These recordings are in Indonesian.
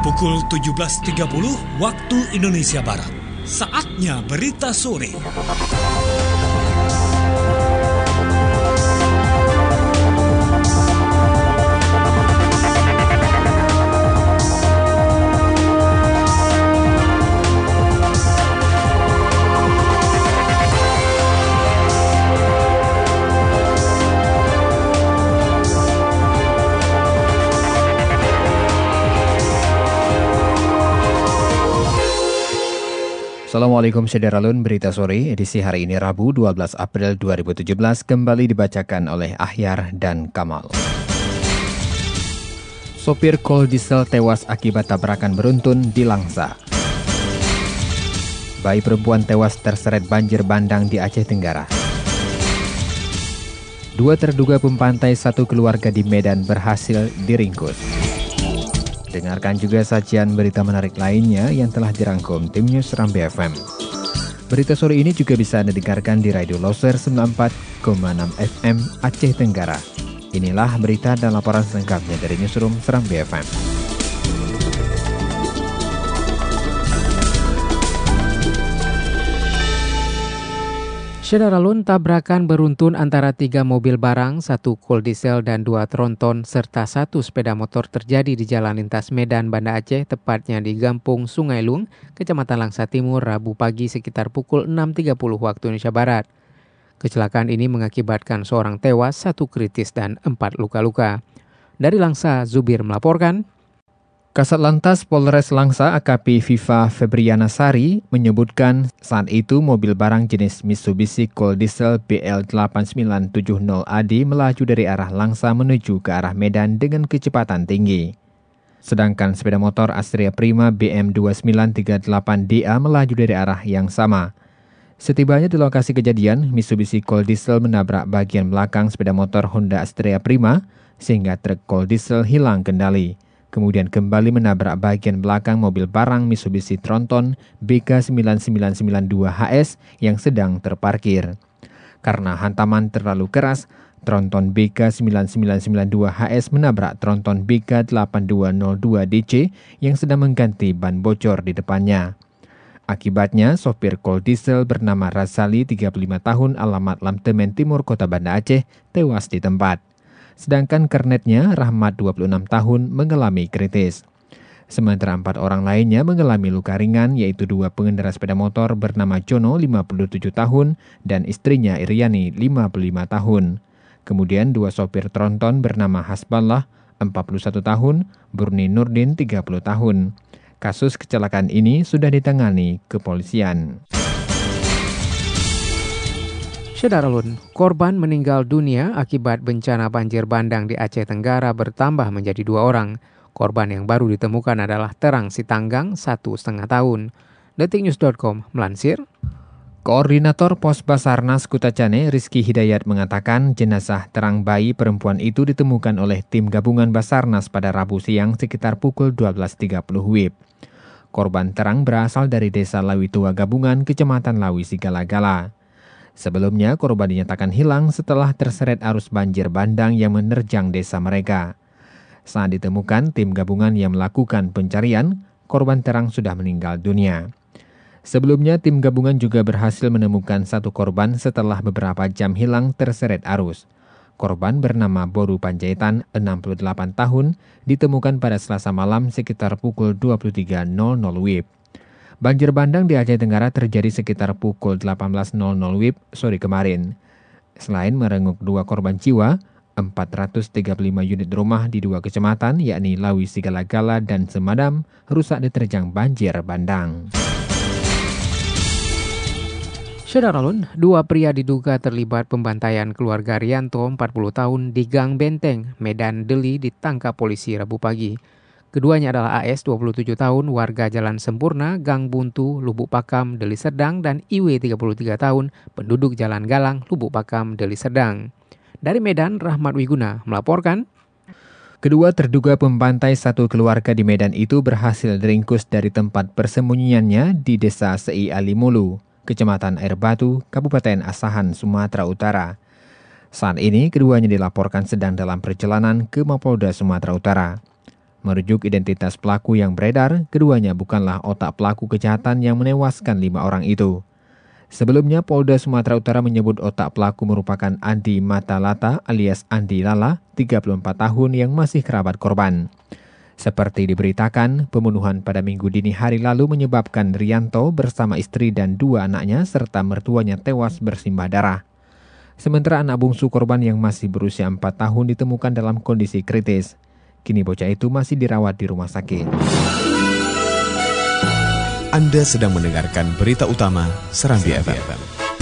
Pukul 17.30 waktu Indonesia Barat. Saatnya berita sore. Assalamualaikum Syederalun, berita sore edisi hari ini Rabu 12 April 2017 kembali dibacakan oleh Ahyar dan Kamal. Sopir kol diesel tewas akibat tabrakan beruntun di Langsa. Bayi perempuan tewas terseret banjir bandang di Aceh Tenggara. Dua terduga pempantai satu keluarga di Medan berhasil diringkus. Dengarkan juga sajian berita menarik lainnya yang telah dirangkum tim News Serambi FM. Berita sore ini juga bisa Anda dengarkan di Radio Loser 94,6 FM Aceh Tenggara. Inilah berita dan laporan selengkapnya dari Newsroom Serambi FM. Syederalun, tabrakan beruntun antara 3 mobil barang, 1 kol diesel dan 2 tronton, serta 1 sepeda motor terjadi di Jalan Lintas Medan, Banda Aceh, tepatnya di Gampung Sungai Lung, Kecamatan Langsa Timur, Rabu pagi sekitar pukul 6.30 waktu Indonesia Barat. Kecelakaan ini mengakibatkan seorang tewas, 1 kritis dan 4 luka-luka. Dari Langsa, Zubir melaporkan. Kasat Lantas Polres Langsa AKP Viva Febriana Sari menyebutkan saat itu mobil barang jenis Mitsubishi Coal Diesel BL8970AD melaju dari arah Langsa menuju ke arah Medan dengan kecepatan tinggi. Sedangkan sepeda motor Astrea Prima BM2938DA melaju dari arah yang sama. Setibanya di lokasi kejadian, Mitsubishi Coal Diesel menabrak bagian belakang sepeda motor Honda Astrea Prima sehingga truk Coal Diesel hilang kendali. Kemudian kembali menabrak bagian belakang mobil barang Mitsubishi Tronton BK9992HS yang sedang terparkir. Karena hantaman terlalu keras, Tronton BK9992HS menabrak Tronton BK8202DC yang sedang mengganti ban bocor di depannya. Akibatnya, sopir kol diesel bernama Razali 35 tahun alamat Lamtemen Timur Kota Banda Aceh tewas di tempat. Sedangkan kernetnya Rahmat 26 tahun mengalami kritis. Sementara 4 orang lainnya mengalami luka ringan yaitu 2 pengendara sepeda motor bernama Jono 57 tahun dan istrinya Iriani 55 tahun. Kemudian 2 sopir tronton bernama Hasballah 41 tahun, Burni Nurdin 30 tahun. Kasus kecelakaan ini sudah ditangani kepolisian. Syederalun, korban meninggal dunia akibat bencana banjir bandang di Aceh Tenggara bertambah menjadi 2 orang. Korban yang baru ditemukan adalah Terang Sitanggang, 1,5 tahun. Detiknews.com melansir. Koordinator Pos Basarnas Kutacane, Rizky Hidayat mengatakan jenazah Terang bayi perempuan itu ditemukan oleh tim gabungan Basarnas pada Rabu siang sekitar pukul 12.30 WIB. Korban Terang berasal dari desa Lawi Tua Gabungan, Kecamatan Lawi Sigala-Gala. Sebelumnya, korban dinyatakan hilang setelah terseret arus banjir bandang yang menerjang desa mereka. Saat ditemukan, tim gabungan yang melakukan pencarian, korban Terang sudah meninggal dunia. Sebelumnya, tim gabungan juga berhasil menemukan 1 korban setelah beberapa jam hilang terseret arus. Korban bernama Boru Panjaitan, 68 tahun, ditemukan pada Selasa malam sekitar pukul 23.00 WIB. Banjir bandang di Aceh Tenggara terjadi sekitar pukul 18.00 WIB sore kemarin. Selain merenguk 2 korban jiwa, 435 unit rumah di 2 kecamatan yakni Lawi Sigala-Gala dan Semadam rusak diterjang banjir bandang. Syederalun, 2 pria diduga terlibat pembantaian keluarga Rianto 40 tahun di Gang Benteng, Medan Deli ditangkap polisi Rabu pagi. Keduanya adalah AS 27 tahun warga Jalan Sempurna, Gang Buntu, Lubuk Pakam, Deli Serdang dan IW 33 tahun penduduk Jalan Galang, Lubuk Pakam, Deli Serdang. Dari Medan, Rahmat Wiguna melaporkan. Kedua terduga pembantai satu keluarga di Medan itu berhasil diringkus dari tempat persembunyiannya di Desa Sei Alimulu, Kecamatan Air Batu, Kabupaten Asahan, Sumatera Utara. Saat ini keduanya dilaporkan sedang dalam perjalanan ke Mapolda Sumatera Utara. Merujuk identitas pelaku yang beredar, keduanya bukanlah otak pelaku kejahatan yang menewaskan 5 orang itu. Sebelumnya, Polda Sumatera Utara menyebut otak pelaku merupakan Andi Matalata alias Andi Lala, 34 tahun yang masih kerabat korban. Seperti diberitakan, pembunuhan pada Minggu dini hari lalu menyebabkan Rianto bersama istri dan 2 anaknya serta mertuanya tewas bersimbah darah. Sementara anak bungsu korban yang masih berusia 4 tahun ditemukan dalam kondisi kritis. Kini bocah itu masih dirawat di rumah sakit. Anda sedang mendengarkan berita utama Serambi FM.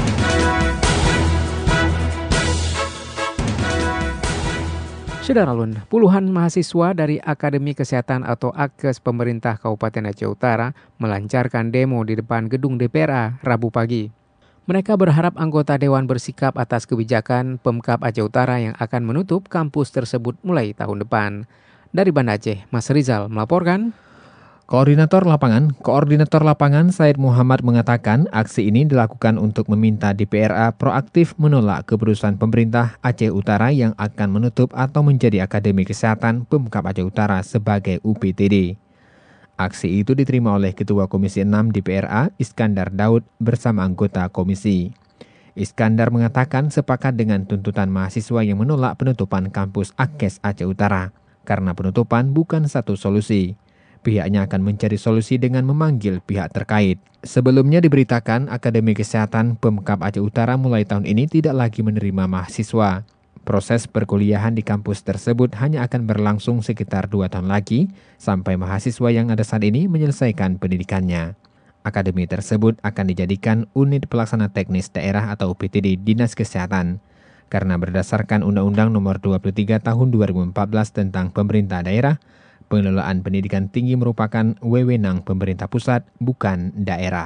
Saudara Lun, puluhan mahasiswa dari Akademi Kesehatan atau AKES pemerintah Kabupaten Aceh Utara melancarkan demo di depan gedung DPRA Rabu pagi. Mereka berharap anggota Dewan bersikap atas kebijakan Pemkab Aceh Utara yang akan menutup kampus tersebut mulai tahun depan. Dari Banda Aceh, Mas Rizal melaporkan. Koordinator lapangan Said Muhammad mengatakan aksi ini dilakukan untuk meminta DPRA proaktif menolak keputusan pemerintah Aceh Utara yang akan menutup atau menjadi Akademi Kesehatan Pemkab Aceh Utara sebagai UPTD. Aksi itu diterima oleh Ketua Komisi 6 DPRA Iskandar Daud bersama anggota komisi. Iskandar mengatakan sepakat dengan tuntutan mahasiswa yang menolak penutupan kampus AKES Aceh Utara karena penutupan bukan satu solusi. Pihaknya akan mencari solusi dengan memanggil pihak terkait. Sebelumnya diberitakan Akademi Kesehatan Pemkab Aceh Utara mulai tahun ini tidak lagi menerima mahasiswa. Proses perkuliahan di kampus tersebut hanya akan berlangsung sekitar 2 tahun lagi sampai mahasiswa yang ada saat ini menyelesaikan pendidikannya. Akademi tersebut akan dijadikan unit pelaksana teknis daerah atau UPTD Dinas Kesehatan. Karena berdasarkan Undang-Undang Nomor 23 Tahun 2014 tentang Pemerintah Daerah, pengelolaan pendidikan tinggi merupakan wewenang pemerintah pusat, bukan daerah.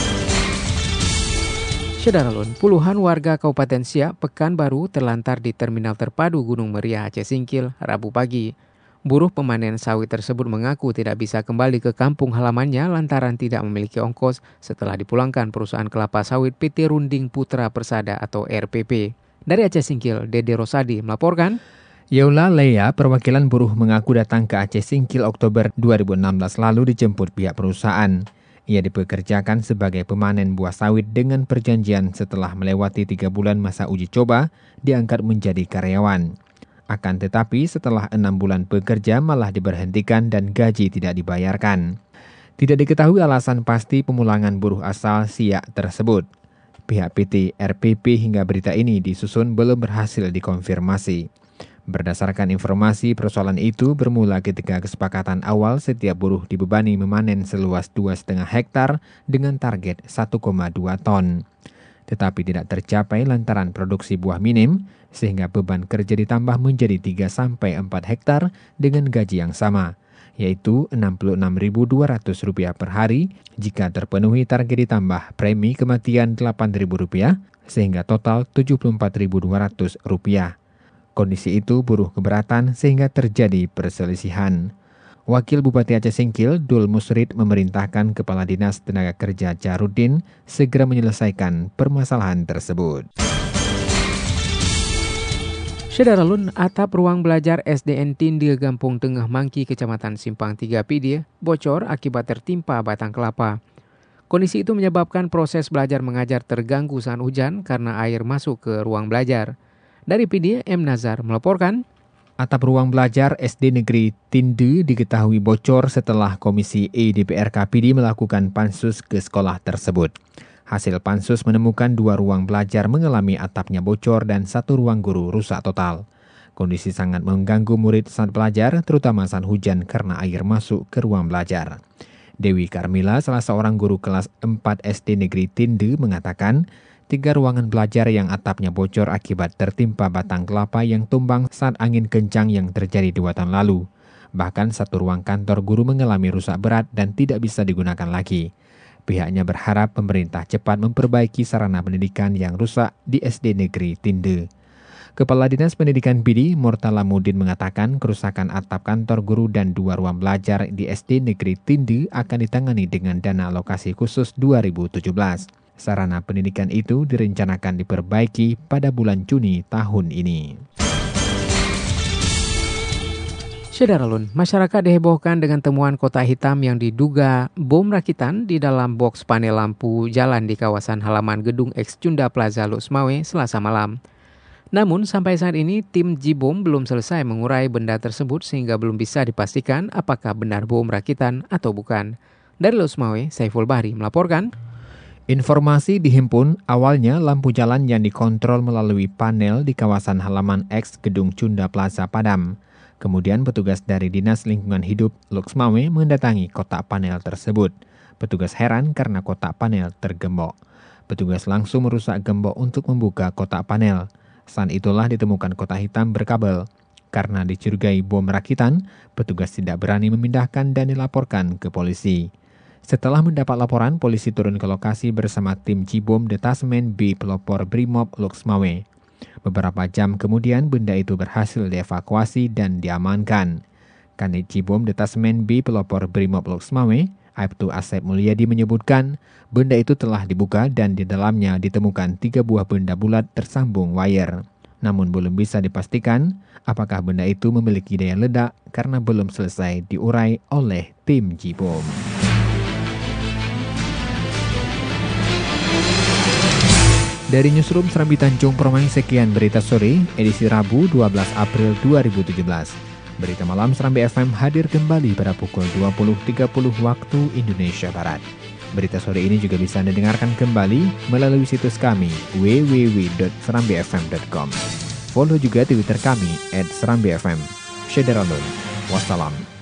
Saudara Lun, puluhan warga Kabupaten Siak, Pekanbaru terlantar di Terminal Terpadu Gunung Meriah Aceh Singkil, Rabu pagi. Buruh pemanen sawit tersebut mengaku tidak bisa kembali ke kampung halamannya lantaran tidak memiliki ongkos setelah dipulangkan perusahaan kelapa sawit PT Runding Putra Persada atau RPP. Dari Aceh Singkil, Dede Rosadi melaporkan. Yola Leia, perwakilan buruh mengaku datang ke Aceh Singkil Oktober 2016 lalu dijemput pihak perusahaan. Ia dipekerjakan sebagai pemanen buah sawit dengan perjanjian setelah melewati 3 bulan masa uji coba, diangkat menjadi karyawan. Akan tetapi setelah 6 bulan bekerja malah diberhentikan dan gaji tidak dibayarkan. Tidak diketahui alasan pasti pemulangan buruh asal Siak tersebut. Pihak PT RPP hingga berita ini disusun belum berhasil dikonfirmasi. Berdasarkan informasi, persoalan itu bermula ketika kesepakatan awal setiap buruh dibebani memanen seluas 2,5 hektar dengan target 1,2 ton. Tetapi tidak tercapai lantaran produksi buah minim, sehingga beban kerja ditambah menjadi 3-4 hektar dengan gaji yang sama, yaitu Rp66.200 per hari. Jika terpenuhi target ditambah premi kematian Rp8.000, sehingga total Rp74.200. Kondisi itu buruh keberatan sehingga terjadi perselisihan. Wakil Bupati Aceh Singkil, Dul Musrid, memerintahkan Kepala Dinas Tenaga Kerja Jarudin segera menyelesaikan permasalahan tersebut. Saudara Lun, atap ruang belajar SDN Tinde Gampung Tengah Mangki, Kecamatan Simpang 3 Pidie, bocor akibat tertimpa batang kelapa. Kondisi itu menyebabkan proses belajar mengajar terganggu saat hujan karena air masuk ke ruang belajar. Dari Pidie, M. Nazar melaporkan. Atap ruang belajar SD Negeri Tinde diketahui bocor setelah Komisi E DPRK Pidie melakukan pansus ke sekolah tersebut. Hasil pansus menemukan 2 ruang belajar mengalami atapnya bocor dan 1 ruang guru rusak total. Kondisi sangat mengganggu murid saat belajar, terutama saat hujan karena air masuk ke ruang belajar. Dewi Karmila, salah seorang guru kelas 4 SD Negeri Tinde, mengatakan 3 ruangan belajar yang atapnya bocor akibat tertimpa batang kelapa yang tumbang saat angin kencang yang terjadi 2 tahun lalu. Bahkan 1 ruang kantor guru mengalami rusak berat dan tidak bisa digunakan lagi. Pihaknya berharap pemerintah cepat memperbaiki sarana pendidikan yang rusak di SD Negeri Tinde. Kepala Dinas Pendidikan Pidie, Murtala Mudin, mengatakan kerusakan atap kantor guru dan 2 ruang belajar di SD Negeri Tinde akan ditangani dengan dana alokasi khusus 2017. Sarana pendidikan itu direncanakan diperbaiki pada bulan Juni tahun ini. Syederalun, masyarakat dihebohkan dengan temuan kotak hitam yang diduga bom rakitan di dalam box panel lampu jalan di kawasan halaman gedung X Cunda Plaza Luxmawe Selasa malam. Namun sampai saat ini tim Jibom belum selesai mengurai benda tersebut sehingga belum bisa dipastikan apakah benar bom rakitan atau bukan. Dari Luxmawe, Saiful Bahri melaporkan. Informasi dihimpun awalnya lampu jalan yang dikontrol melalui panel di kawasan halaman X gedung Cunda Plaza padam. Kemudian petugas dari Dinas Lingkungan Hidup Luxmawe mendatangi kotak panel tersebut. Petugas heran karena kotak panel tergembok. Petugas langsung merusak gembok untuk membuka kotak panel. Saat itulah ditemukan kotak hitam berkabel. Karena dicurigai bom rakitan, petugas tidak berani memindahkan dan dilaporkan ke polisi. Setelah mendapat laporan, polisi turun ke lokasi bersama tim Jibom Detasmen B Pelopor Brimob Luxmawe. Beberapa jam kemudian benda itu berhasil dievakuasi dan diamankan. Kanit Jibom Detasmen B Pelopor Brimob Luxmawe, Aibtu Asep Mulyadi menyebutkan benda itu telah dibuka dan di dalamnya ditemukan 3 buah benda bulat tersambung wire. Namun belum bisa dipastikan apakah benda itu memiliki daya ledak karena belum selesai diurai oleh tim Jibom. Dari Newsroom Serambi Tanjung Permai, sekian berita sore, edisi Rabu 12 April 2017. Berita malam Serambi FM hadir kembali pada pukul 20.30 waktu Indonesia Barat. Berita sore ini juga bisa Anda dengarkan kembali melalui situs kami www.serambifm.com. Follow juga Twitter kami @serambifm. Syederalun. Wassalam.